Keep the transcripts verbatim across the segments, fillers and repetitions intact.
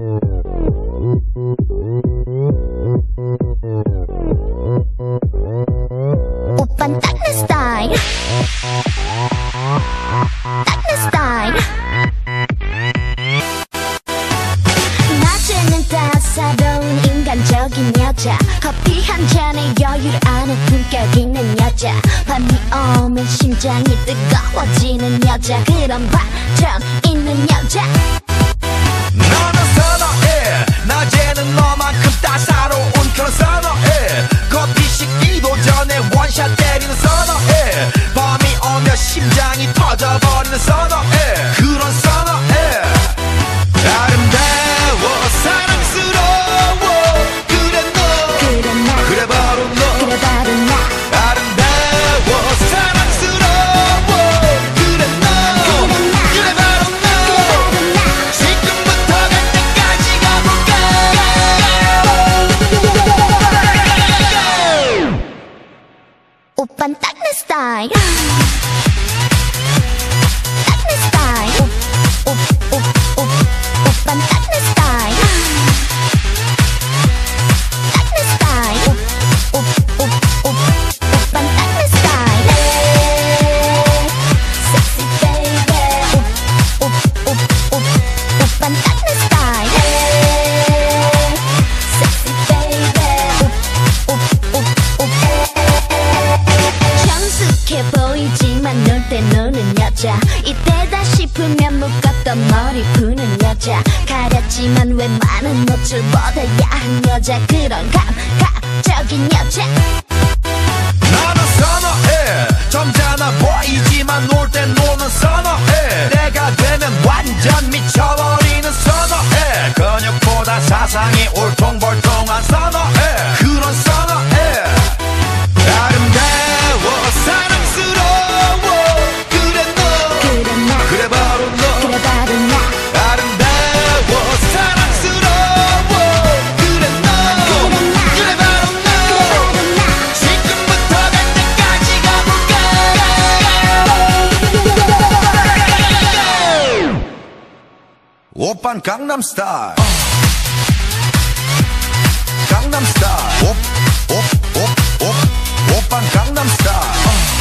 오빤 딱 내 스타일 딱 내 스타일 낮에는 따사로운 인간적인 여자 커피 한 잔에 여유를 아는 품격 있는 여자 밤이 오면 심장이 뜨거워지는 여자 그런 반전 있는 여자 너는 선어해 낮에는 너만큼 따사로운 그런 선어해 커피 식기도 전에 원샷 때리는 선어해 밤이 오면 심장이 터져버리는 선어해 그런 선어해 아름다워 사랑스러워 그래 너 그래 나 그래 바로 너 그래 바로 나 아름다워 사랑스러워 그래 너 그래 바로 너 지금부터 갈 때까지 가볼까 오빤 딱 내 스타일 딱 내 스타일 오, 오, 오, 오, 오빤 딱 내 스타일 딱 내 스타일 오, 오, 오, 오, 오빤 딱 내 스타일 Sexy baby 오, 오, 오, 오, 오빤 딱 내 스타일 Sexy baby 오, 오, 오, 오 정숙해 보이지만 놀 때 노는 여자 이때다 싶으면 묶었던 머리 푸는 여자 가렸지만 웬만한 노출보다 야한 여자 그런 감각적인 여자 나는 선어해 점잖아 보이지만 놀 땐 노는 선어해 내가 되면 완전 미쳐버리는 선어해 근육보다 사상이 울퉁불퉁한 선어해 그런 선어해 아름다워 사랑스러워 그래 너 그래 나 그래 바로 너 그래 바로 나 아름다워 사랑스러워 그래 너 그래 바로 너 지금부터 갈 때까지 가볼까 오빤 강남스타일 강남스타일 옵옵옵옵 오빤 강남스타일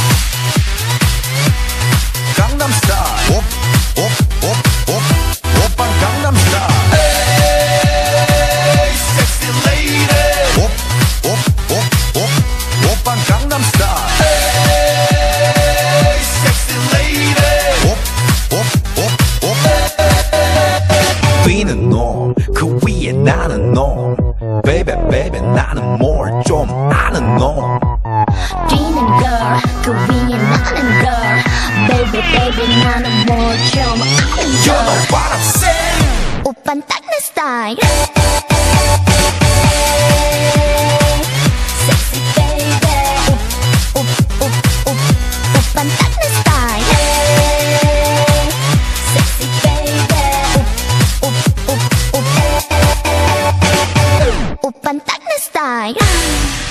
강남스타일 옵옵옵옵 오빤 강남스타일 에이 섹시 레이디 옵옵옵옵 오빤 강남스타일 에이 섹시 레이디 옵옵옵옵 위는 놈 그 위에 나는 놈 베이베 베이베 나는 뭘 좀 아는 놈 뛰는 girl 그 위에 나는 girl baby baby 나는 뭘좀 아는 You know girl what I'm saying 오빤 딱 내 스타일 Sexy baby 오, 오, 오, 오, 오빤 딱 내 스타일 Sexy baby 오, 오, 오, 오, 오빤 딱 내 스타일